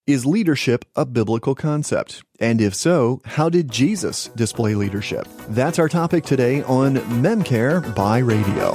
Is leadership a biblical concept? And if so, how did Jesus display leadership? That's our topic today on MemCare by Radio.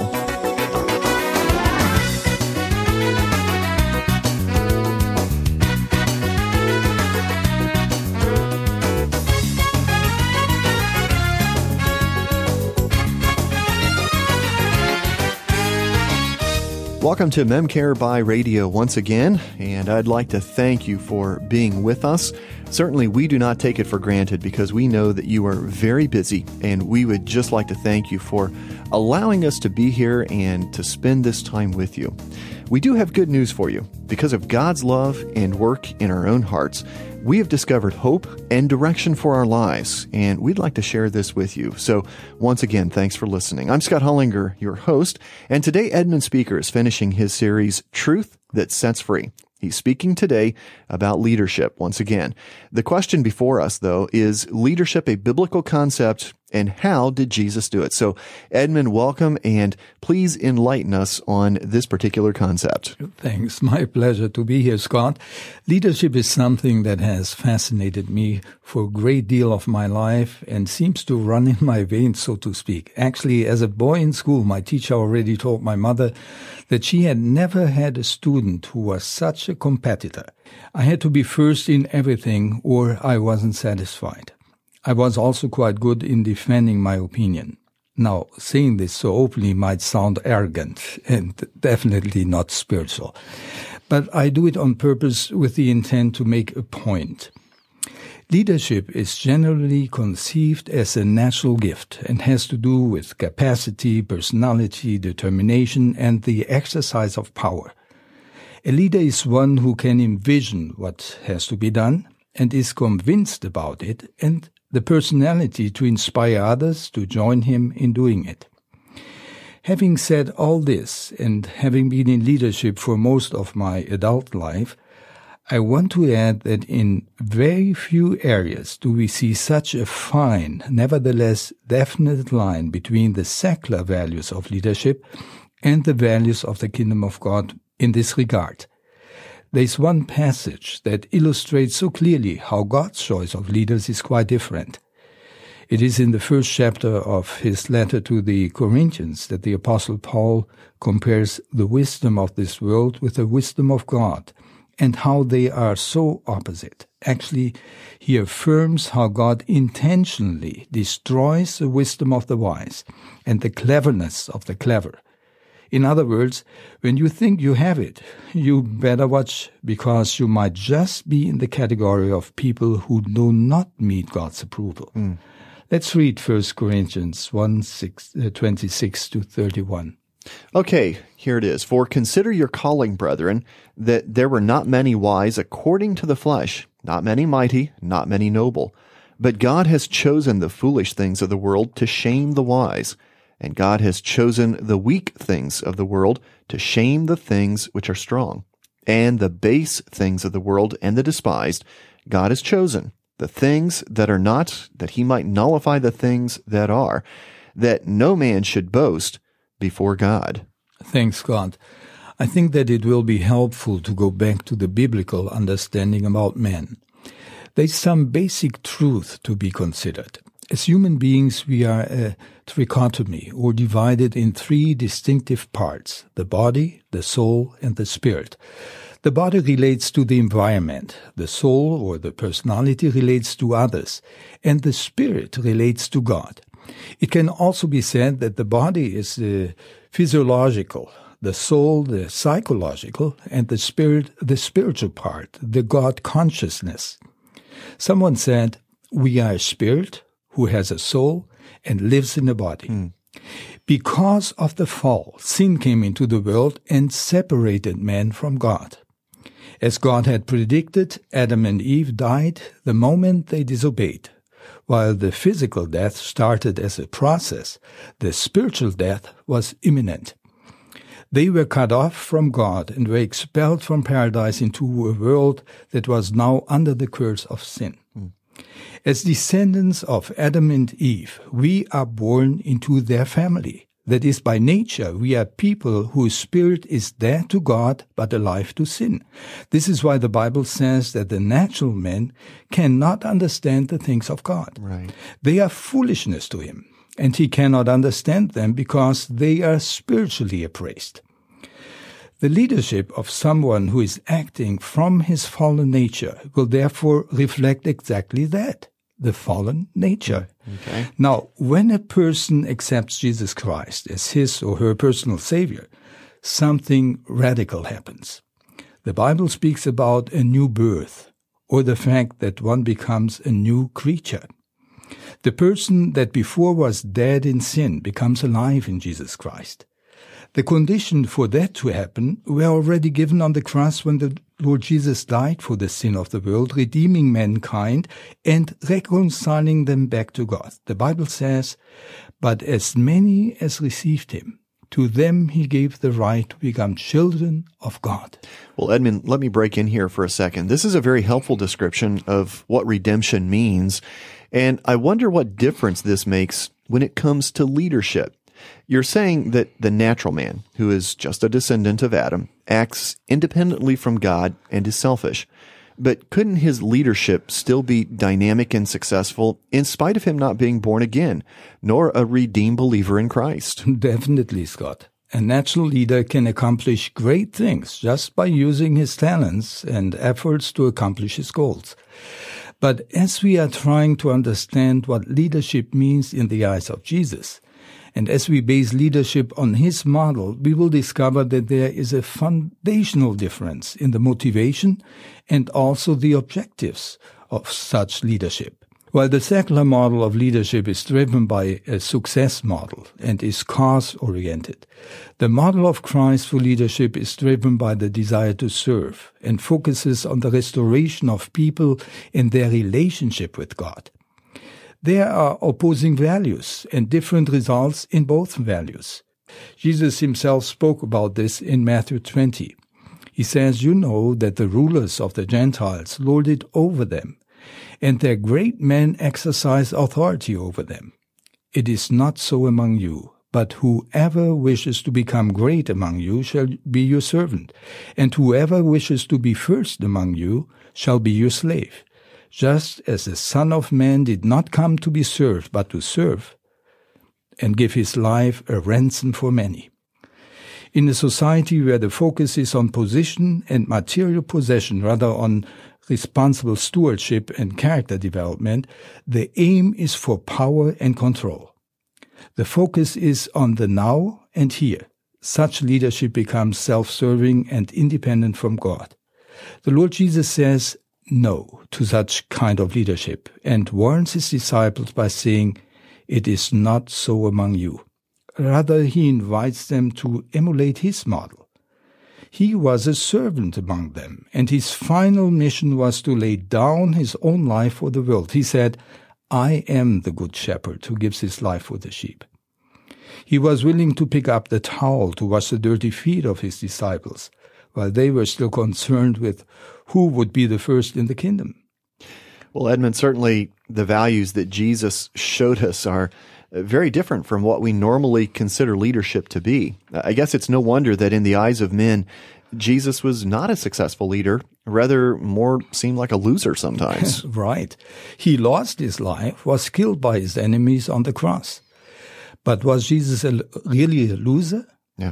Welcome to MemCare by Radio once again, and I'd like to thank you for being with us. Certainly, we do not take it for granted because we know that you are very busy, and we would just like to thank you for allowing us to be here and to spend this time with you. We do have good news for you. Because of God's love and work in our own hearts, we have discovered hope and direction for our lives, and we'd like to share this with you. So once again, thanks for listening. I'm Scott Hollinger, your host, and today Edmund Speaker is finishing his series, Truth That Sets Free. He's speaking today about leadership once again. The question before us, though, is leadership a biblical concept, and how did Jesus do it? So, Edmund, welcome, and please enlighten us on this particular concept. Thanks. My pleasure to be here, Scott. Leadership is something that has fascinated me for a great deal of my life and seems to run in my veins, so to speak. Actually, as a boy in school, my teacher already told my mother that she had never had a student who was such a competitor. I had to be first in everything or I wasn't satisfied. I was also quite good in defending my opinion. Now, saying this so openly might sound arrogant and definitely not spiritual. But I do it on purpose with the intent to make a point. Leadership is generally conceived as a natural gift and has to do with capacity, personality, determination, and the exercise of power. A leader is one who can envision what has to be done and is convinced about it, and the personality to inspire others to join him in doing it. Having said all this, and having been in leadership for most of my adult life, I want to add that in very few areas do we see such a fine, nevertheless definite line between the secular values of leadership and the values of the kingdom of God in this regard. There is one passage that illustrates so clearly how God's choice of leaders is quite different. It is in the first chapter of his letter to the Corinthians that the Apostle Paul compares the wisdom of this world with the wisdom of God, and how they are so opposite. Actually, he affirms how God intentionally destroys the wisdom of the wise and the cleverness of the clever. In other words, when you think you have it, you better watch, because you might just be in the category of people who do not meet God's approval. Let's read 1 Corinthians 1:26 to 31. Okay, here it is. For consider your calling, brethren, that there were not many wise according to the flesh, not many mighty, not many noble. But God has chosen the foolish things of the world to shame the wise. And God has chosen the weak things of the world to shame the things which are strong. And the base things of the world and the despised, God has chosen, the things that are not, that he might nullify the things that are, that no man should boast before God. Thanks, God. I think that it will be helpful to go back to the biblical understanding about men. There's some basic truth to be considered. As human beings, we are a trichotomy, or divided in three distinctive parts: the body, the soul, and the spirit. The body relates to the environment, the soul or the personality relates to others, and the spirit relates to God. It can also be said that the body is the physiological, the soul the psychological, and the spirit the spiritual part, the God consciousness. Someone said, we are a spirit who has a soul and lives in a body. Because of the fall, sin came into the world and separated man from God. As God had predicted, Adam and Eve died the moment they disobeyed. While the physical death started as a process, the spiritual death was imminent. They were cut off from God and were expelled from paradise into a world that was now under the curse of sin. As descendants of Adam and Eve, we are born into their family. That is, by nature, we are people whose spirit is dead to God but alive to sin. This is why the Bible says that the natural man cannot understand the things of God. Right. They are foolishness to him, and he cannot understand them because they are spiritually appraised. The leadership of someone who is acting from his fallen nature will therefore reflect exactly that, the fallen nature. Okay. Now, when a person accepts Jesus Christ as his or her personal Savior, something radical happens. The Bible speaks about a new birth, or the fact that one becomes a new creature. The person that before was dead in sin becomes alive in Jesus Christ. The condition for that to happen were already given on the cross when the Lord Jesus died for the sin of the world, redeeming mankind and reconciling them back to God. The Bible says, "But as many as received him, to them he gave the right to become children of God." Well, Edmund, let me break in here for a second. This is a very helpful description of what redemption means, and I wonder what difference this makes when it comes to leadership. You're saying that the natural man, who is just a descendant of Adam, acts independently from God and is selfish. But couldn't his leadership still be dynamic and successful in spite of him not being born again, nor a redeemed believer in Christ? Definitely, Scott. A natural leader can accomplish great things just by using his talents and efforts to accomplish his goals. But as we are trying to understand what leadership means in the eyes of Jesus, and as we base leadership on his model, we will discover that there is a foundational difference in the motivation and also the objectives of such leadership. While the secular model of leadership is driven by a success model and is cause-oriented, the model of Christ for leadership is driven by the desire to serve and focuses on the restoration of people in their relationship with God. There are opposing values and different results in both values. Jesus himself spoke about this in Matthew 20. He says, "You know that the rulers of the Gentiles lord it over them, and their great men exercise authority over them. It is not so among you, but whoever wishes to become great among you shall be your servant, and whoever wishes to be first among you shall be your slave. Just as the Son of Man did not come to be served, but to serve, and give his life a ransom for many." In a society where the focus is on position and material possession rather on responsible stewardship and character development, the aim is for power and control. The focus is on the now and here. Such leadership becomes self-serving and independent from God. The Lord Jesus says no to such kind of leadership and warns his disciples by saying, "It is not so among you." Rather, he invites them to emulate his model. He was a servant among them, and his final mission was to lay down his own life for the world. He said, "I am the good shepherd who gives his life for the sheep." He was willing to pick up the towel to wash the dirty feet of his disciples, while they were still concerned with who would be the first in the kingdom. Well, Edmund, certainly the values that Jesus showed us are very different from what we normally consider leadership to be. I guess it's no wonder that in the eyes of men, Jesus was not a successful leader, rather more seemed like a loser sometimes. Right. He lost his life, was killed by his enemies on the cross. But was Jesus really a loser? Yeah.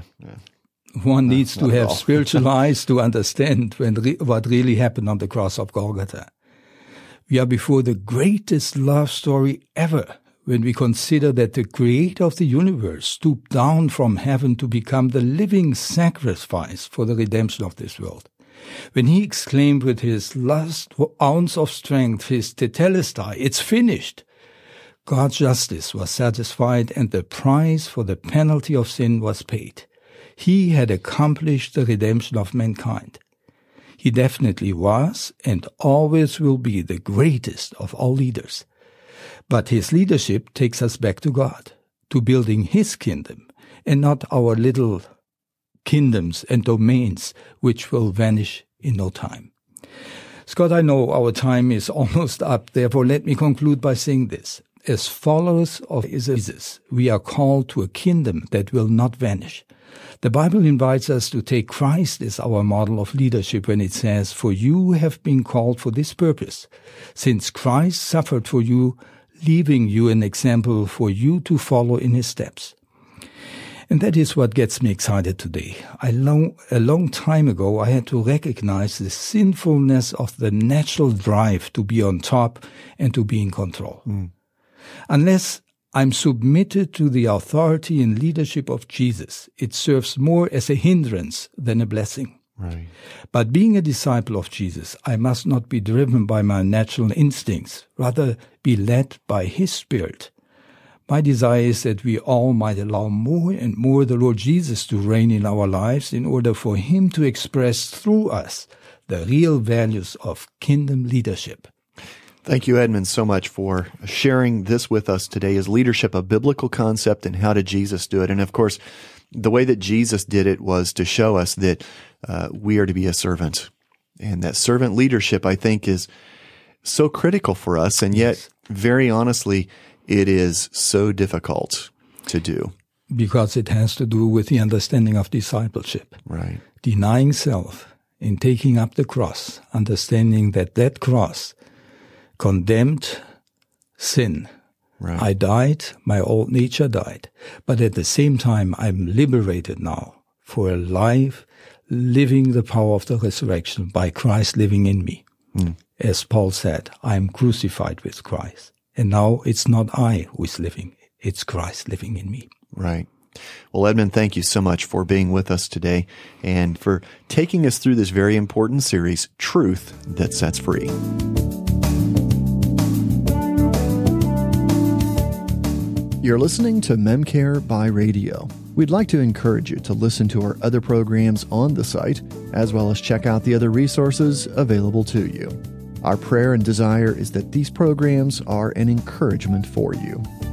One needs to have spiritual eyes to understand what really happened on the cross of Golgotha. We are before the greatest love story ever when we consider that the Creator of the universe stooped down from heaven to become the living sacrifice for the redemption of this world. When he exclaimed with his last ounce of strength, his tetelestai, "It's finished," God's justice was satisfied and the price for the penalty of sin was paid. He had accomplished the redemption of mankind. He definitely was and always will be the greatest of all leaders. But his leadership takes us back to God, to building his kingdom, and not our little kingdoms and domains which will vanish in no time. Scott, I know our time is almost up, therefore let me conclude by saying this. as followers of Jesus, we are called to a kingdom that will not vanish. The Bible invites us to take Christ as our model of leadership when it says, "For you have been called for this purpose, since Christ suffered for you, leaving you an example for you to follow in his steps." And that is what gets me excited today. A long time ago, I had to recognize the sinfulness of the natural drive to be on top and to be in control. Unless I'm submitted to the authority and leadership of Jesus, it serves more as a hindrance than a blessing. Right. But being a disciple of Jesus, I must not be driven by my natural instincts, rather be led by his Spirit. My desire is that we all might allow more and more the Lord Jesus to reign in our lives in order for him to express through us the real values of kingdom leadership. Thank you, Edmund, so much for sharing this with us today. Is leadership a biblical concept, and how did Jesus do it? And of course, the way that Jesus did it was to show us that we are to be a servant. And that servant leadership, I think, is so critical for us. And yet, very honestly, it is so difficult to do. Because it has to do with the understanding of discipleship. Right. Denying self in taking up the cross, understanding that that cross condemned sin. Right. I died, my old nature died. But at the same time, I'm liberated now for a life living the power of the resurrection by Christ living in me. As Paul said, I'm crucified with Christ. And now it's not I who is living, it's Christ living in me. Right. Well, Edmund, thank you so much for being with us today and for taking us through this very important series, Truth That Sets Free. You're listening to MemCare by Radio. We'd like to encourage you to listen to our other programs on the site, as well as check out the other resources available to you. Our prayer and desire is that these programs are an encouragement for you.